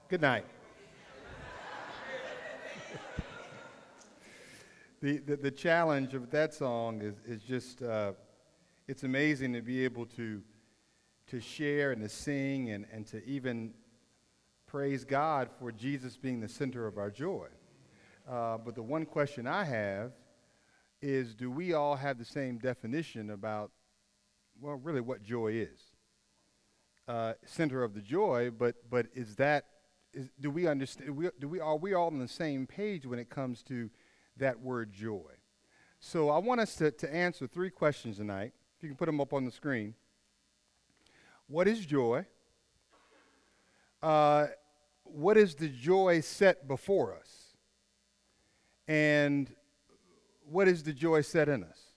Good night. The challenge of that song is just it's amazing to be able to share and to sing and to even praise God for Jesus being the center of our joy. But the one question I have is, do we all have the same definition about, well, really what joy is? Center of the joy, but do we understand? Are we all on the same page when it comes to that word joy? So I want us to answer three questions tonight. If you can put them up on the screen. What is joy? What is the joy set before us? And what is the joy set in us?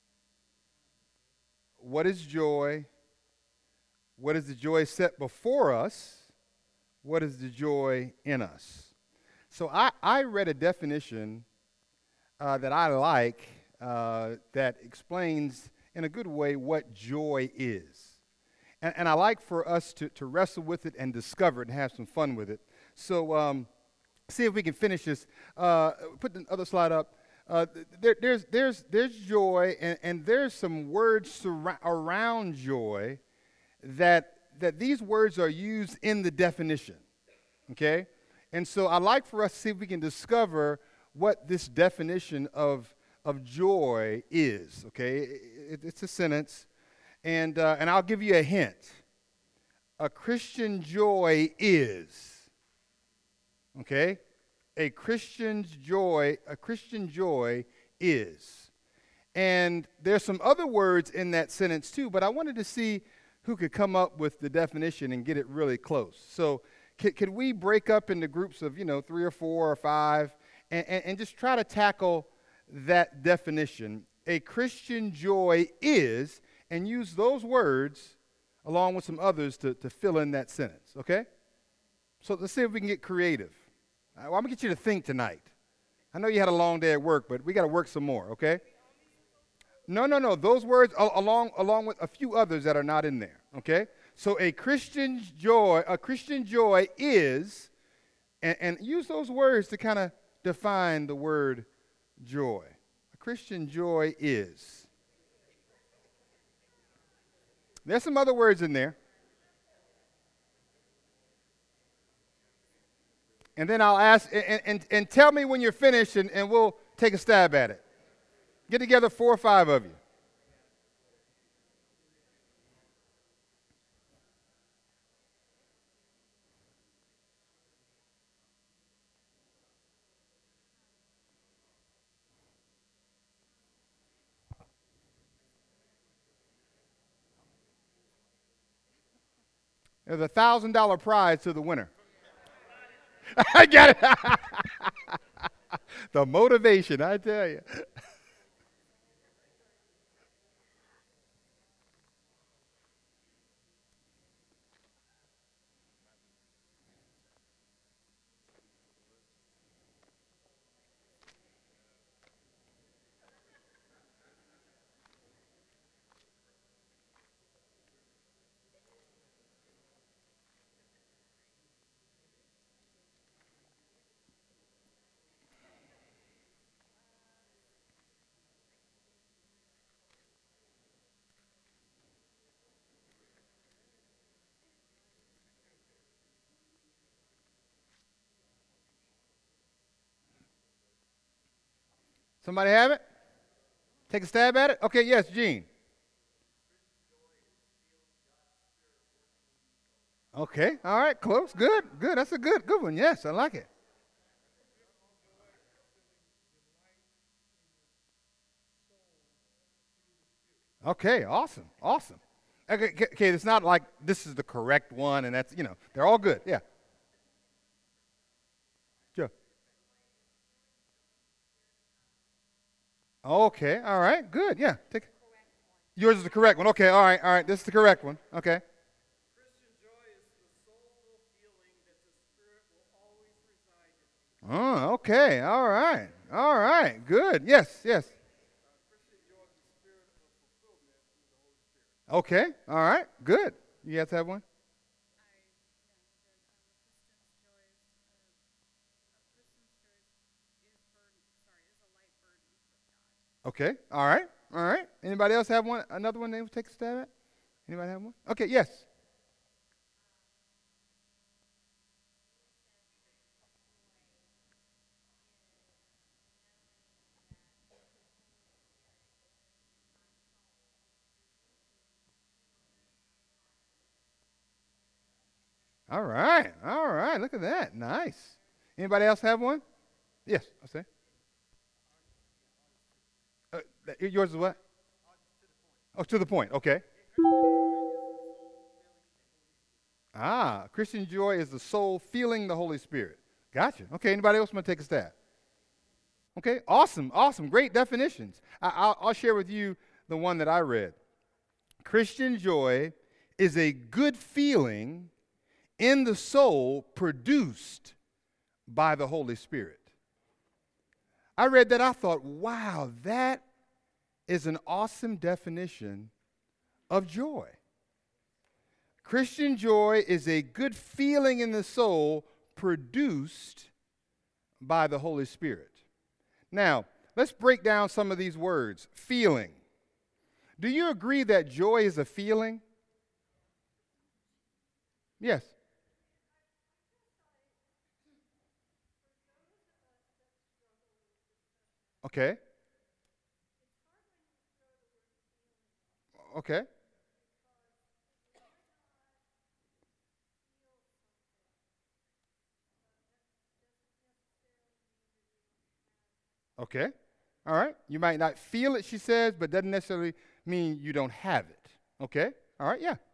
What is joy? What is the joy set before us? What is the joy in us? So I read a definition that I like that explains in a good way what joy is. And I like for us to wrestle with it and discover it and have some fun with it. So see if we can finish this. Put the other slide up. There's joy, and there's some words around joy that these words are used in the definition, okay? And so I'd like for us to see if we can discover what this definition of joy is, okay? It's a sentence, and I'll give you a hint. A Christian joy is, okay? A Christian joy is. And there's some other words in that sentence too, but I wanted to see who could come up with the definition and get it really close. So could we break up into groups of, 3 or 4 or 5 and just try to tackle that definition? A Christian joy is, and use those words along with some others to fill in that sentence, okay? So let's see if we can get creative. I'm going to get you to think tonight. I know you had a long day at work, but we got to work some more, okay? No. Those words along with a few others that are not in there, okay? So a Christian joy is, and use those words to kind of define the word joy. A Christian joy is. There's some other words in there. And then I'll ask, and tell me when you're finished, and we'll take a stab at it. Get together 4 or 5 of you. There's a $1,000 prize to the winner. I got it. The motivation, I tell you. Somebody have it? Take a stab at it? Okay, yes, Gene. Okay, all right, close. Good. That's a good one. Yes, I like it. Okay, awesome. Okay, it's not like this is the correct one, and that's, they're all good. Yeah. Sure. Okay, all right, good. Yeah. Yours is the correct one. Okay, all right. This is the correct one. Okay. Oh, okay. All right. Good. Yes. Okay. All right. Good. You guys have one? Okay. All right. All right. Anybody else have one? Another one they will take a stab at? Anybody have one? Okay. Yes. All right. All right. Look at that. Nice. Anybody else have one? Yes. I say. Yours is what? Oh, to the point. Okay. Ah, Christian joy is the soul feeling the Holy Spirit. Gotcha. Okay. Anybody else want to take a stab? Okay. Awesome. Awesome. Great definitions. I'll share with you the one that I read. Christian joy is a good feeling in the soul produced by the Holy Spirit. I read that. I thought, wow, that is an awesome definition of joy. Christian joy is a good feeling in the soul produced by the Holy Spirit. Now, let's break down some of these words. Feeling. Do you agree that joy is a feeling? Yes. Okay. Okay. Okay. All right. You might not feel it, she says, but doesn't necessarily mean you don't have it. Okay. All right. Yeah.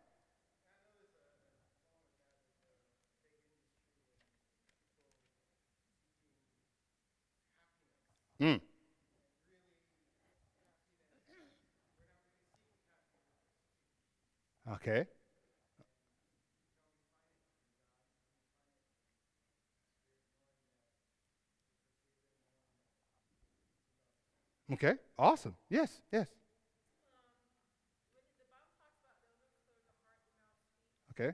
Mm. Okay. Okay. Awesome. Yes. Yes. Okay.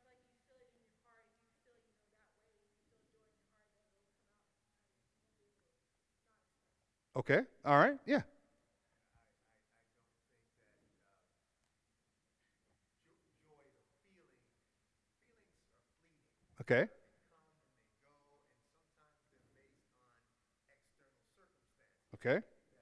Okay. All right. Yeah. Okay. Okay.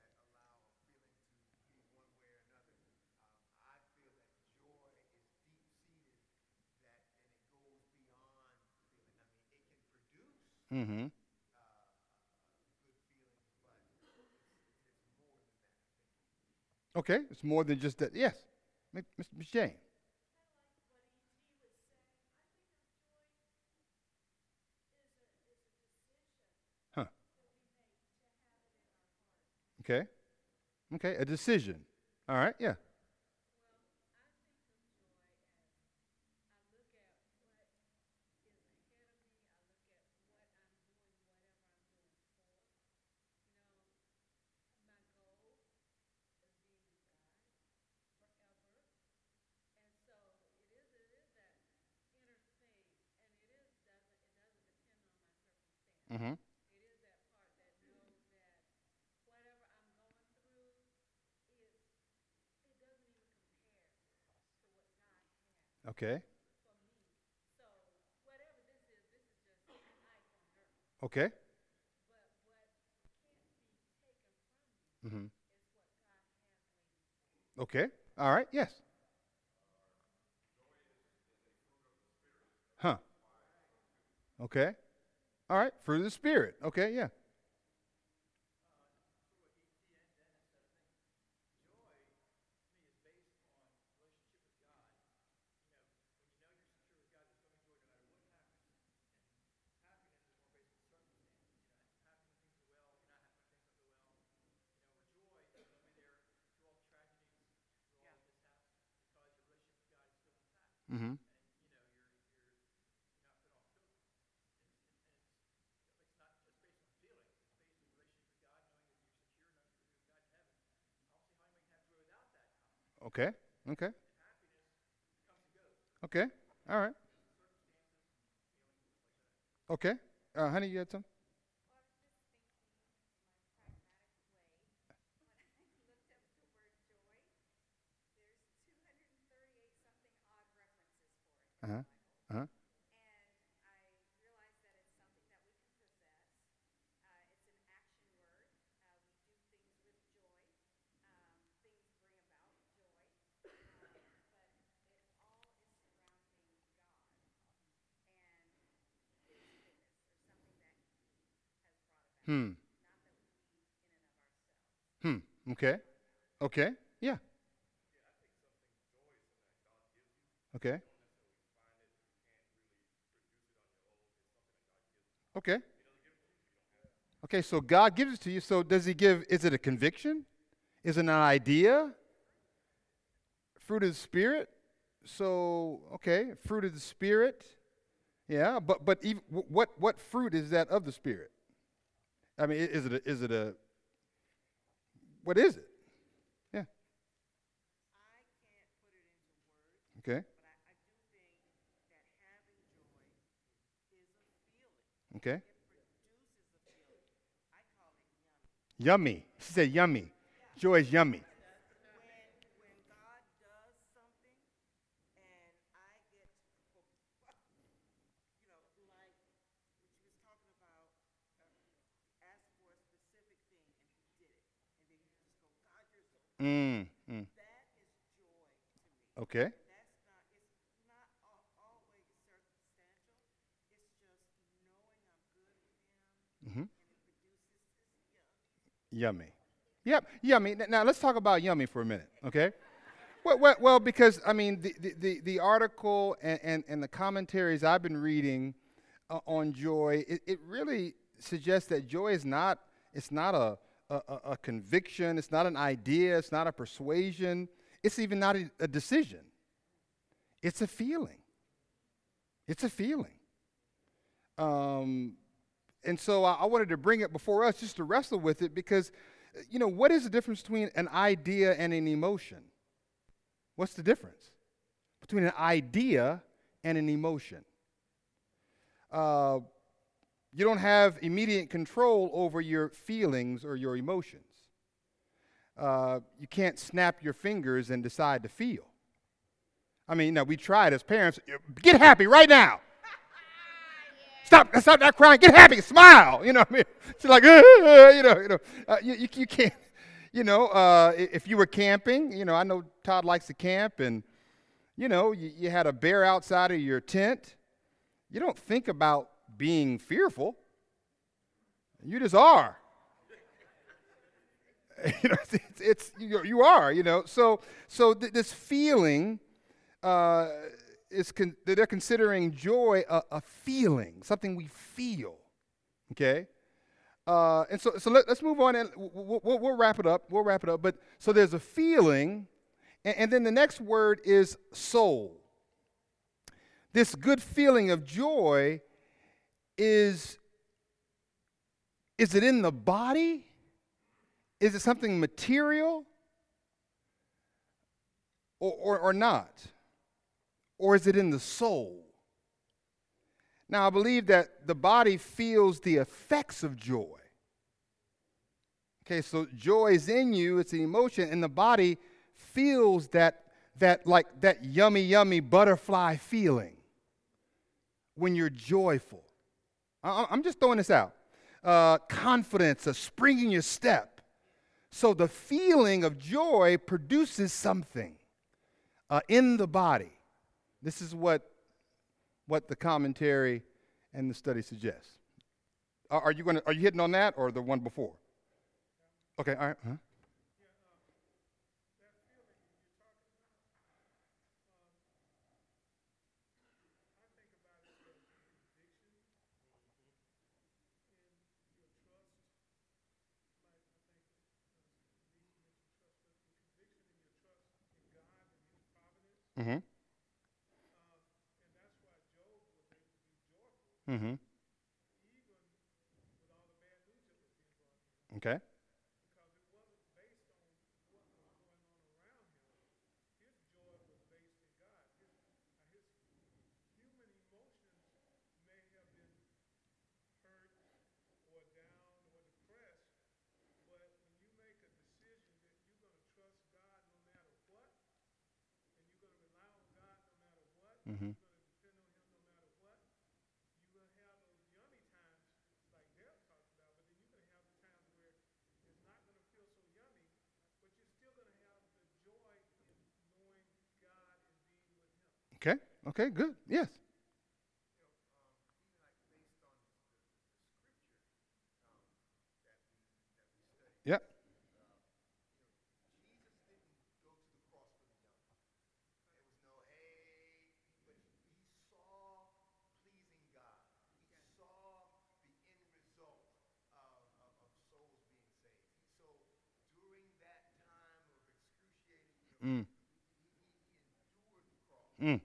Mm-hmm. Okay. It's more than just that. Yes. Miss Jane. Huh. Okay. Okay. A decision. All right. Yeah. Mm-hmm. Okay. Okay. Mm-hmm. Okay. All right. Yes. Huh. Okay. All right. Fruit of the Spirit. Okay. Yeah. Mm-hmm. Okay. Okay. Okay. All right. Okay. Honey, you had some? Uh-huh. Hmm. Hmm. Okay. Okay. Yeah. Okay. Okay. Okay. So God gives it to you. So does He give? Is it a conviction? Is it an idea? Fruit of the Spirit. So okay, fruit of the Spirit. Yeah. But even, what fruit is that of the Spirit? I mean, is it a what is it? Yeah. Okay. Okay. Yummy. She said yummy. Joy is yummy. Mm. Mm. Okay. Hmm. Yummy. Yep. Yummy. Now let's talk about yummy for a minute. Okay. Well, because I mean, the article and the commentaries I've been reading on joy, it really suggests that joy is not, it's not a conviction, it's not an idea, it's not a persuasion, it's even not a decision. It's a feeling. It's a feeling. Um, and so I wanted to bring it before us just to wrestle with it because, what is the difference between an idea and an emotion? What's the difference between an idea and an emotion? Uh, you don't have immediate control over your feelings or your emotions. You can't snap your fingers and decide to feel. I mean, we tried as parents. Get happy right now. Stop that crying. Get happy. Smile. You know what I mean? She's like, you can't. If you were camping, I know Todd likes to camp, and you had a bear outside of your tent. You don't think about being fearful. You just are. You are. This feeling uh, that they're considering joy a feeling, something we feel. Okay. And so let's move on, and we'll wrap it up. We'll wrap it up. But so there's a feeling, and then the next word is soul. This good feeling of joy is it in the body? Is it something material or not? Or is it in the soul? Now, I believe that the body feels the effects of joy. Okay, so joy is in you, it's an emotion, and the body feels that yummy, yummy butterfly feeling when you're joyful. I'm just throwing this out. Confidence, a spring in your step. So the feeling of joy produces something in the body. This is what the commentary and the study suggests. Are you hitting on that or the one before? Okay, all right. Huh? Mm-hmm. Mm-hmm. Okay. Mm-hmm. Okay, good. Yes. Yep. Mm. Mm.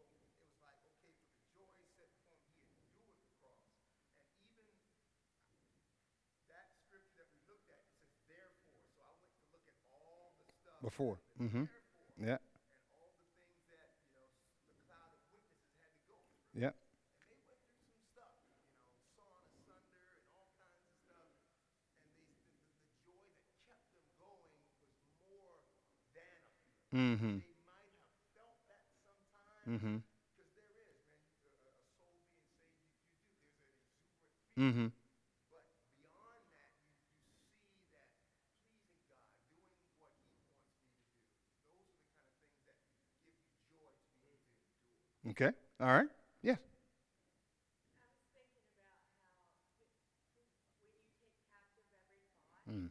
Before. Mm-hmm. Yeah. Yeah. Mm-hmm. Mm-hmm. Mm-hmm. Okay. All right. Yes. Mm.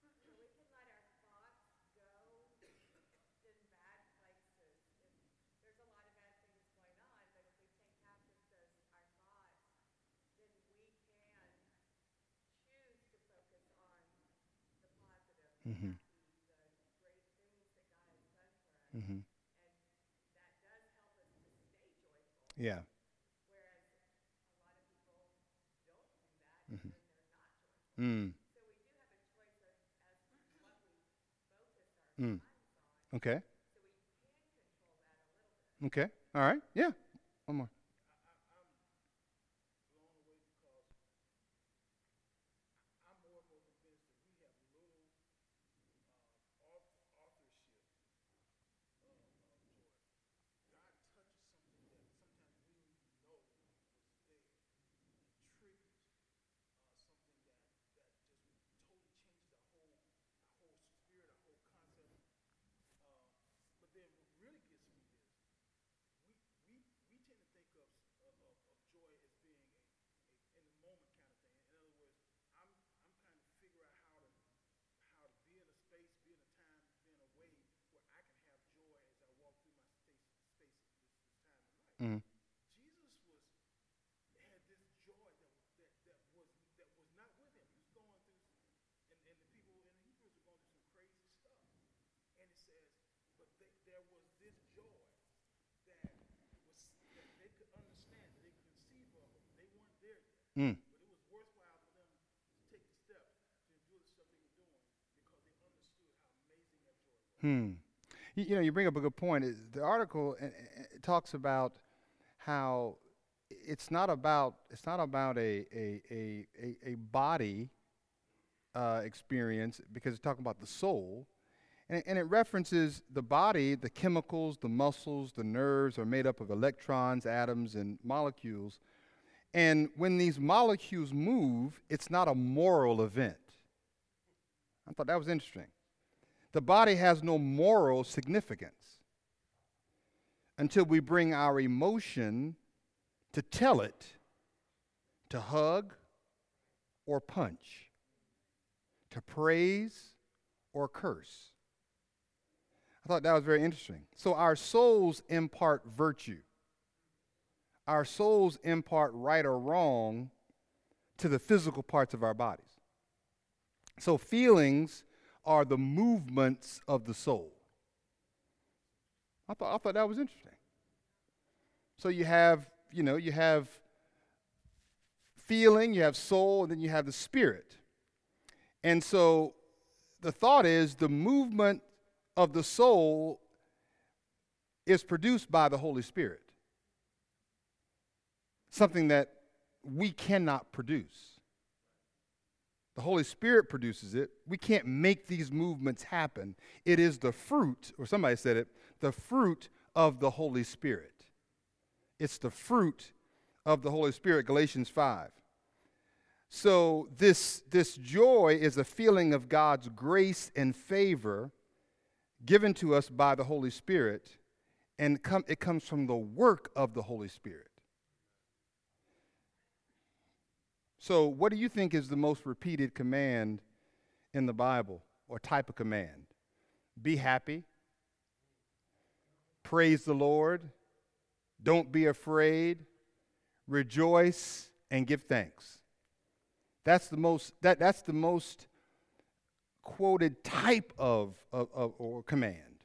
Mm-hmm. Mm-hmm. Yeah. Mm-hmm. Mm. Mm. Okay. Okay. All right. Yeah. One more. Mm. Mm. Hmm. You know, you bring up a good point. The article talks about how it's not about a body experience because it's talking about the soul, and it references the body, the chemicals, the muscles, the nerves are made up of electrons, atoms, and molecules. And when these molecules move, it's not a moral event. I thought that was interesting. The body has no moral significance until we bring our emotion to tell it to hug or punch, to praise or curse. I thought that was very interesting. So our souls impart virtue. Our souls impart right or wrong to the physical parts of our bodies. So feelings are the movements of the soul. I thought that was interesting. So you have feeling, you have soul, and then you have the spirit. And so the thought is the movement of the soul is produced by the Holy Spirit, something that we cannot produce. The Holy Spirit produces it. We can't make these movements happen. It is the fruit, or somebody said it, the fruit of the Holy Spirit. It's the fruit of the Holy Spirit, Galatians 5. So this joy is a feeling of God's grace and favor given to us by the Holy Spirit, and it comes from the work of the Holy Spirit. So, what do you think is the most repeated command in the Bible, or type of command? Be happy, praise the Lord, don't be afraid, rejoice, and give thanks. That's the most quoted type of or command,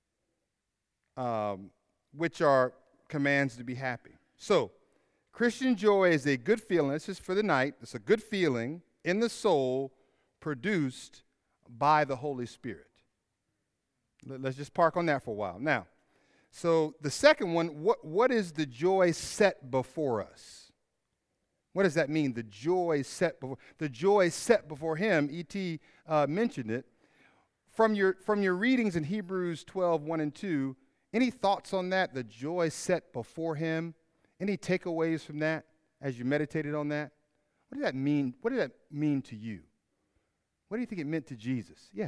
which are commands to be happy. So, Christian joy is a good feeling. This is for the night. It's a good feeling in the soul produced by the Holy Spirit. Let's just park on that for a while. Now, so the second one, what is the joy set before us? What does that mean? The joy set before him. E.T. Mentioned it. From your readings in Hebrews 12, 1 and 2, any thoughts on that? The joy set before him. Any takeaways from that as you meditated on that? What did that mean? What did that mean to you? What do you think it meant to Jesus? Yes.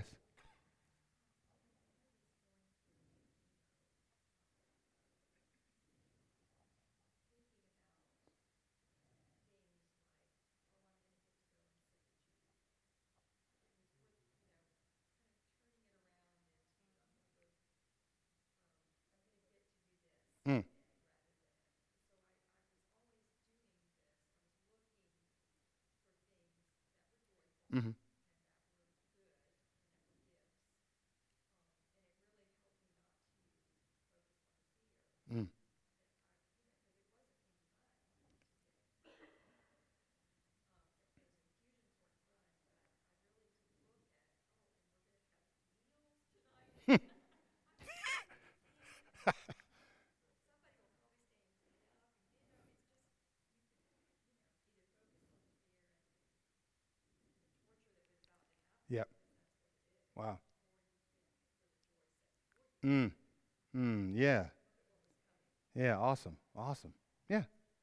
Mm. Mm-hmm. Mm. Yep. Wow. Mm. Mm. Yeah. Yeah. Awesome. Awesome. Yeah.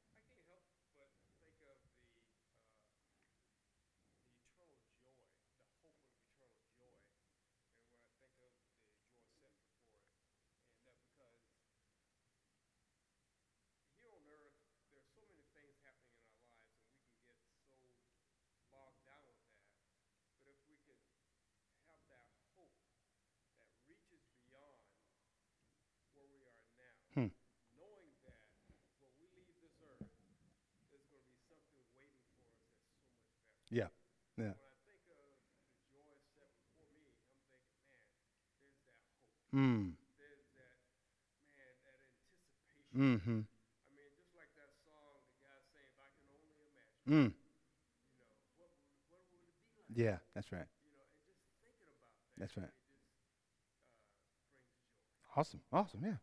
Hmm. Yeah. Yeah. Mm. Mm-hmm. Mm. Yeah. That's right. That's right. Awesome. Awesome. Yeah.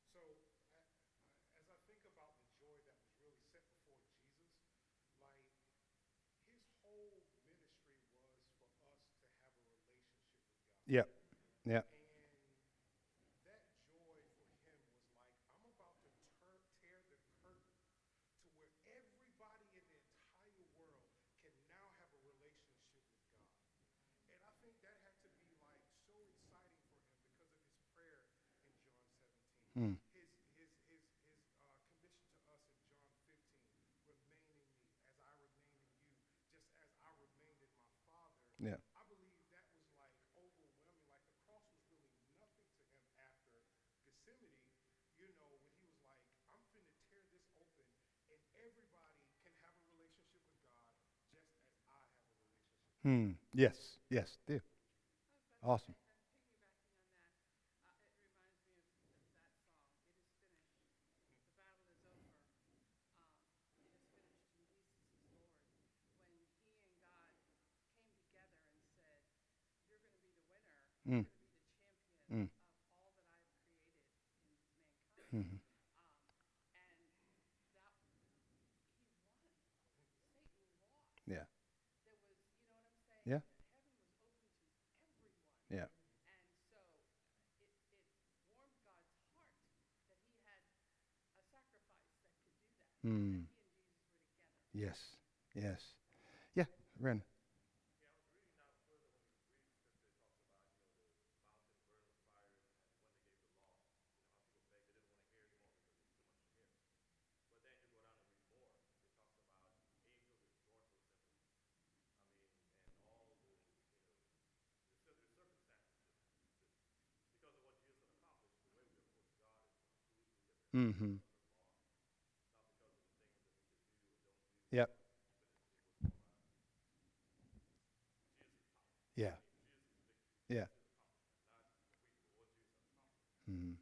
Yep. Yep. Mm. Yeah. Hmm. Yes. Yes. Do. Awesome. Mm. Mm. Mm-hmm. Yeah. Yeah. Yeah. Mm. Yes. Yes. Yeah. Ren. Mm-hmm. Yep. Yeah. Yeah. Mm-hmm.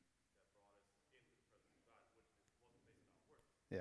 Yeah.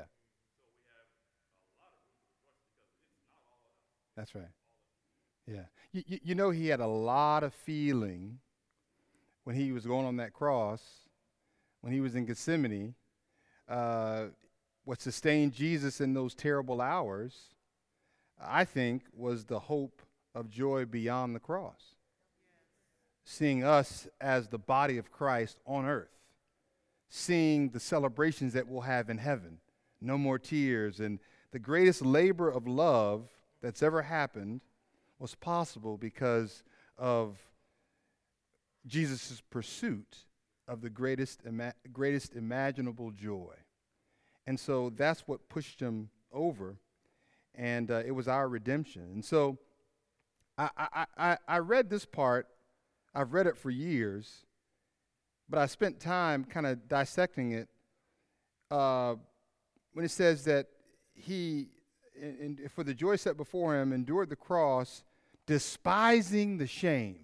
That's right. Yeah. You know, he had a lot of feeling when he was going on that cross, when he was in Gethsemane. Uh, what sustained Jesus in those terrible hours, I think, was the hope of joy beyond the cross. Seeing us as the body of Christ on earth, seeing the celebrations that we'll have in heaven, no more tears, and the greatest labor of love that's ever happened was possible because of Jesus' pursuit of the greatest imaginable joy. And so that's what pushed him over, and it was our redemption. And so I read this part. I've read it for years, but I spent time kind of dissecting it uh, when it says that he, for the joy set before him, endured the cross, despising the shame.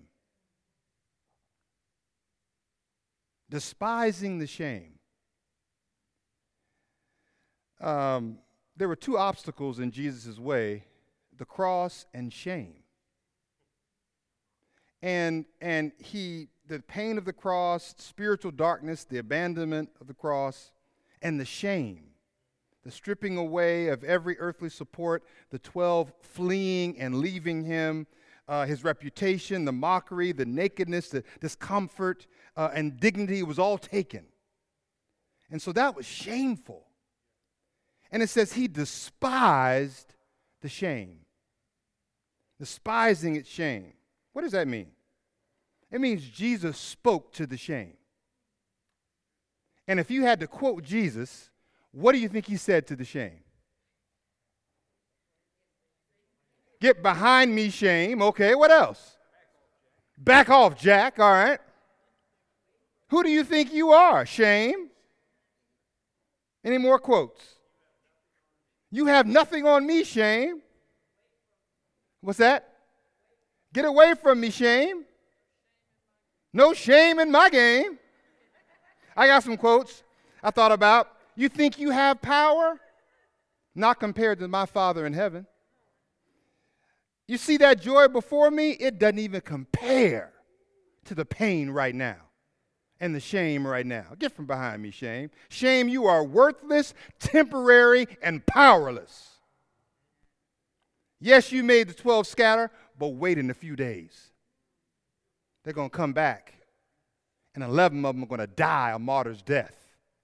Despising the shame. There were two obstacles in Jesus' way: the cross and shame. And the pain of the cross, spiritual darkness, the abandonment of the cross, and the shame, the stripping away of every earthly support, the 12 fleeing and leaving him, his reputation, the mockery, the nakedness, the discomfort, and dignity was all taken. And so that was shameful. And it says he despised the shame. Despising its shame. What does that mean? It means Jesus spoke to the shame. And if you had to quote Jesus, what do you think he said to the shame? Get behind me, shame. Okay, what else? Back off, Jack. All right. Who do you think you are, shame? Any more quotes? You have nothing on me, shame. What's that? Get away from me, shame. No shame in my game. I got some quotes I thought about. You think you have power? Not compared to my Father in heaven. You see that joy before me? It doesn't even compare to the pain right now and the shame right now. Get from behind me, shame. Shame, you are worthless, temporary, and powerless. Yes, you made the 12 scatter, but wait in a few days. They're going to come back, and 11 of them are going to die a martyr's death.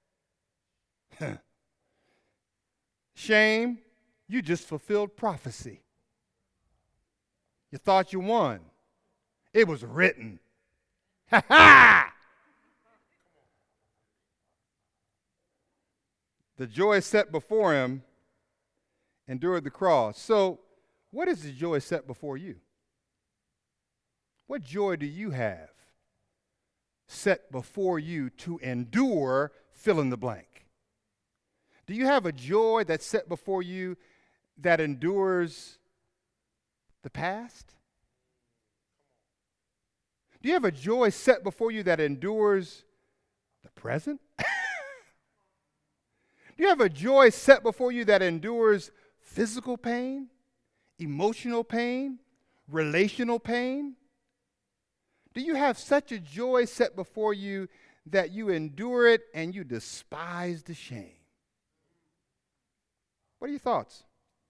Shame, you just fulfilled prophecy. You thought you won. It was written. Ha ha! The joy set before him endured the cross. So, what is the joy set before you? What joy do you have set before you to endure fill in the blank? Do you have a joy that's set before you that endures the past? Do you have a joy set before you that endures the present? Do you have a joy set before you that endures physical pain, emotional pain, relational pain? Do you have such a joy set before you that you endure it and you despise the shame? What are your thoughts?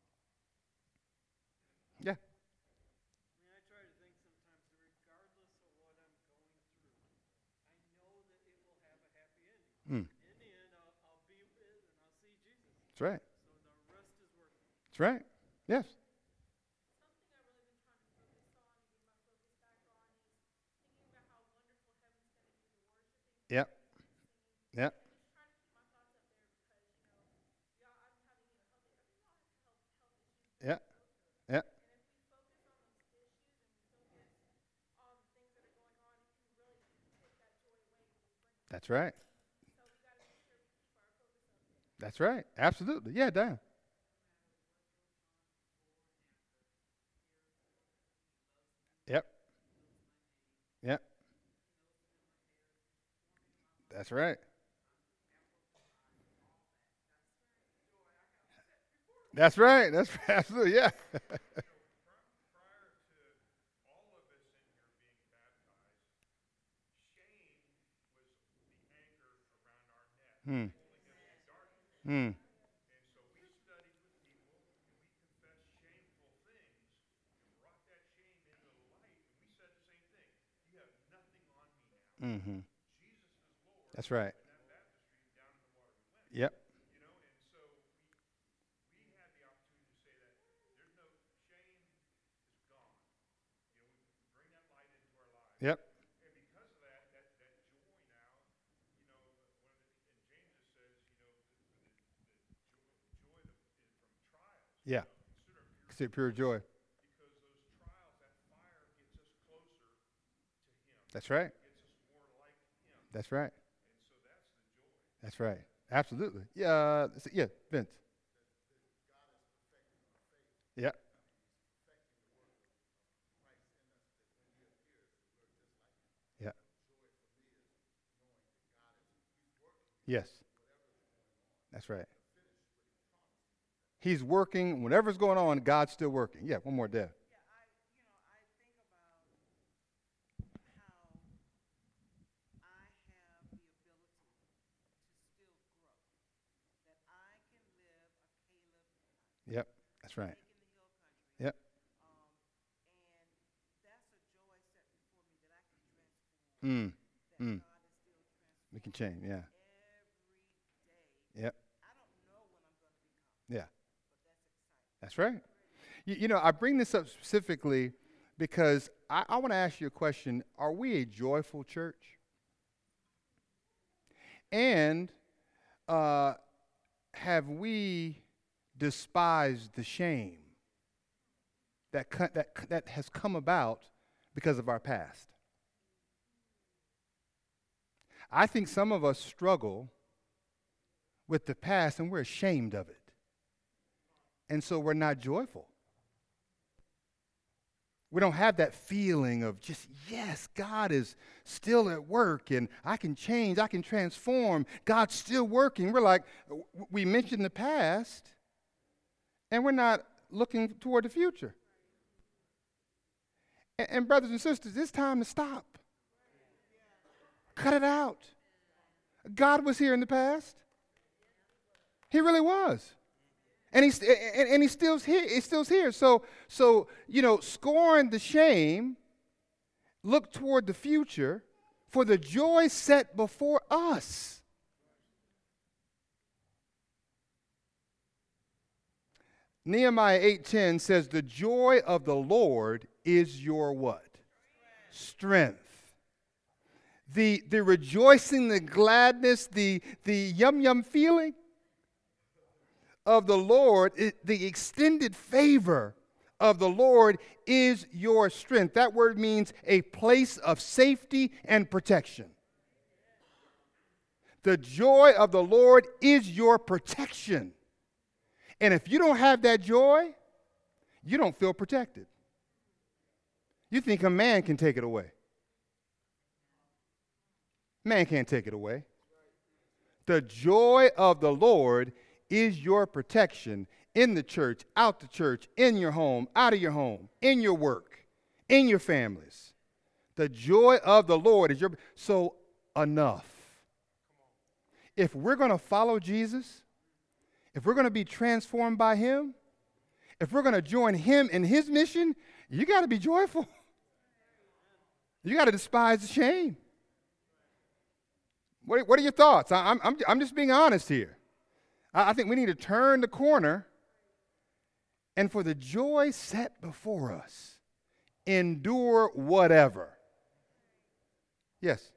Yeah. I try to think sometimes that regardless of what I'm going through, I know that it will have a happy ending. Mm. In the end, I'll be with and I'll see Jesus. That's right. So the rest is worth it. That's right. Yes. Something I've really been trying to focus on and get my focus back on is thinking about how wonderful heaven's going to be, the worshiping, Yep. singing. Yep. And just trying to keep my thoughts up there because, yeah, I'm having, health issues. Yep. Yep. And if we focus on those issues and we focus on the things that are going on, it can really take that joy away when we bring it. That's right. So we got to make sure we keep our That's right. Absolutely. Yeah, Diane. Yep. Yep. That's right. That's right. That's absolutely, yeah. Prior to all of us in here being baptized, shame was the anchor around our neck, Hmm. holding us in darkness. Hmm. And so we studied with people and we confessed shameful things and brought that shame into the light. And we said the same thing. You have nothing on me now. Mm-hmm. Jesus is Lord. That's right. And that baptistry down in the water we went. Yep. And so we had the opportunity to say that there's no shame is gone. We bring that light into our lives. Yep. And because of that, that joy now, one of the, and James it says, the joy that is from trials. Yeah. Consider it pure Consider pure joy. because those trials, that fire gets us closer to Him. That's right. Gets us more like Him. That's right. And so that's the joy. That's right. Absolutely. Yeah. Yeah. Vince. Yeah. Yeah. Yes. That's right. He's working. Whatever's going on, God's still working. Yeah. One more, Deb. Yeah, I think about how I have the ability to still grow. That I can live a Caleb life, Yep. That's right. taking the hill country. Yep. And that's a joy set before me that I can transform. Mm. That Mm. God is still transforming We can change. Yeah. every day. Yep. I don't know when I'm going to become, Yeah. but that's exciting. That's right. I bring this up specifically because I want to ask you a question. Are we a joyful church? And have we despised the shame that has come about because of our past? I think some of us struggle with the past and we're ashamed of it. And so we're not joyful. We don't have that feeling of just, yes, God is still at work and I can change, I can transform. God's still working. We're like, we mentioned the past and we're not looking toward the future. And brothers and sisters, it's time to stop. Cut it out. God was here in the past. He really was. And he's still here. He's still here. So scorn the shame, look toward the future for the joy set before us. Nehemiah 8:10 says, "The joy of the Lord is your" what? Strength. The rejoicing, the gladness, the yum feeling of the Lord, the extended favor of the Lord is your strength. That word means a place of safety and protection. The joy of the Lord is your protection. And if you don't have that joy, you don't feel protected. You think a man can take it away. Man can't take it away. The joy of the Lord is your protection in the church, out the church, in your home, out of your home, in your work, in your families. The joy of the Lord is your... So enough. If we're going to follow Jesus, if we're going to be transformed by Him, if we're going to join Him in His mission, you got to be joyful. You got to despise the shame. What are your thoughts? I'm just being honest here. I think we need to turn the corner and for the joy set before us, endure whatever. Yes.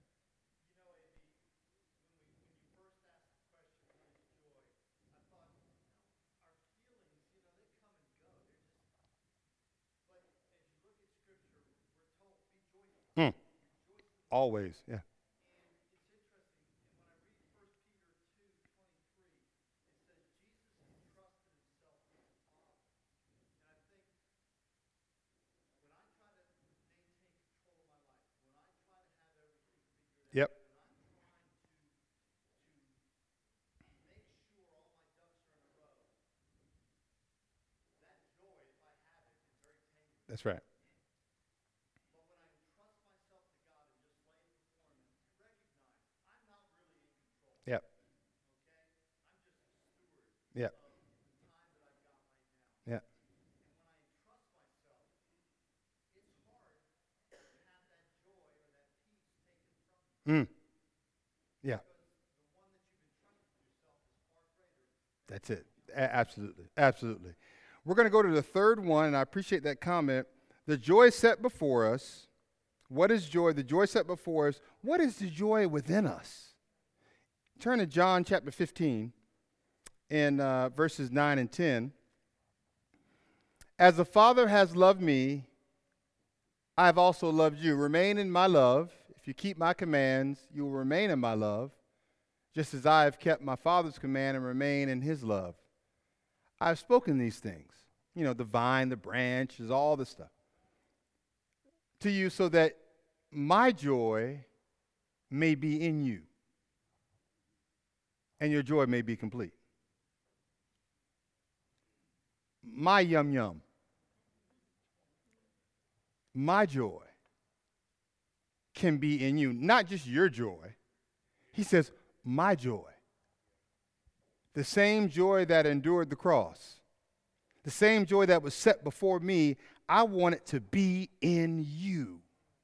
Mm. Always, yeah. Yep. That's right. Yep. Yep. Yep. Mm. Yeah. That's it. Absolutely. Absolutely. We're going to go to the third one, and I appreciate that comment. The joy set before us. What is joy? The joy set before us. What is the joy within us? Turn to John chapter 15 and verses 9 and 10. As the Father has loved me, I have also loved you. Remain in my love. If you keep my commands, you will remain in my love, just as I have kept my Father's command and remain in his love. I have spoken these things, the vine, the branches, all this stuff, to you so that my joy may be in you and your joy may be complete. My yum yum. My joy can be in you, not just your joy. He says, my joy. The same joy that endured the cross, the same joy that was set before me, I want it to be in you.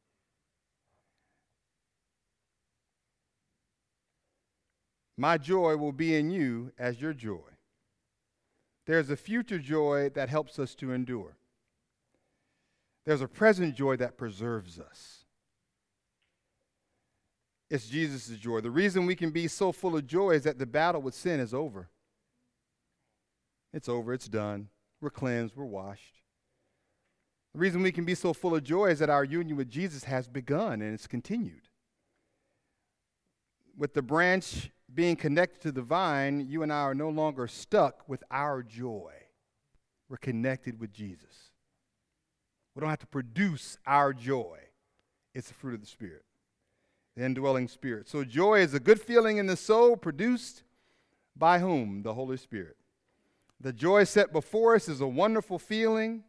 My joy will be in you as your joy. There's a future joy that helps us to endure. There's a present joy that preserves us. It's Jesus' joy. The reason we can be so full of joy is that the battle with sin is over. It's over. It's done. We're cleansed. We're washed. The reason we can be so full of joy is that our union with Jesus has begun and it's continued. With the branch being connected to the vine, you and I are no longer stuck with our joy. We're connected with Jesus. We don't have to produce our joy. It's the fruit of the Spirit, the indwelling Spirit. So joy is a good feeling in the soul produced by whom? The Holy Spirit. The joy set before us is a wonderful feeling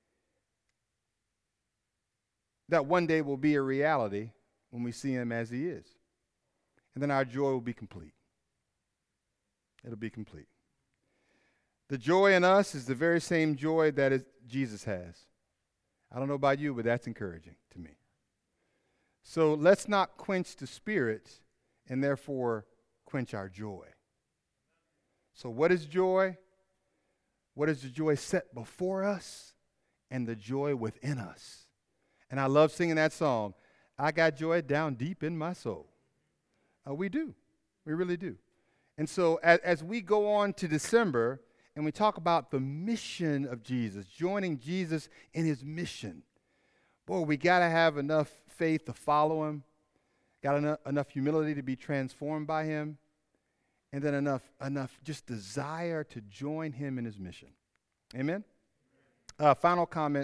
that one day will be a reality when we see him as he is. And then our joy will be complete. It'll be complete. The joy in us is the very same joy that Jesus has. I don't know about you, but that's encouraging to me. So let's not quench the Spirit and therefore quench our joy. So what is joy? What is the joy set before us and the joy within us? And I love singing that song, I got joy down deep in my soul. We do. We really do. And so as we go on to December and we talk about the mission of Jesus, joining Jesus in his mission, boy, we got to have enough faith to follow him, got enough humility to be transformed by him, and then enough just desire to join him in his mission. Amen? Final comment.